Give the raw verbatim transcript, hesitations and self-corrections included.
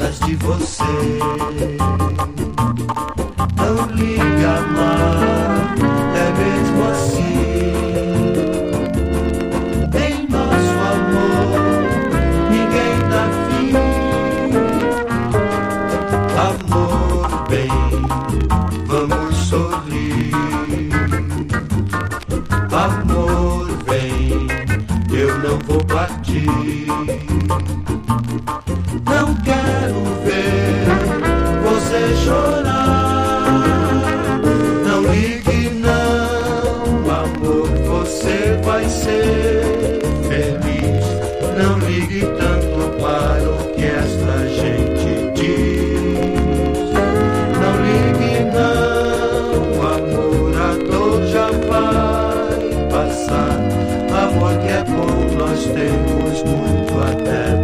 saudades de você. Não liga, amar, é mesmo assim. Em nosso amor ninguém dá fim. Amor, bem, vamos sorrir. Amor, vem, eu não vou partir. Não quero ver você chorar. Não ligue não, amor, você vai ser feliz. Não ligue tanto para o que esta gente diz. Não ligue não, amor, a dor já vai passar. Amor que é bom, nós temos muito até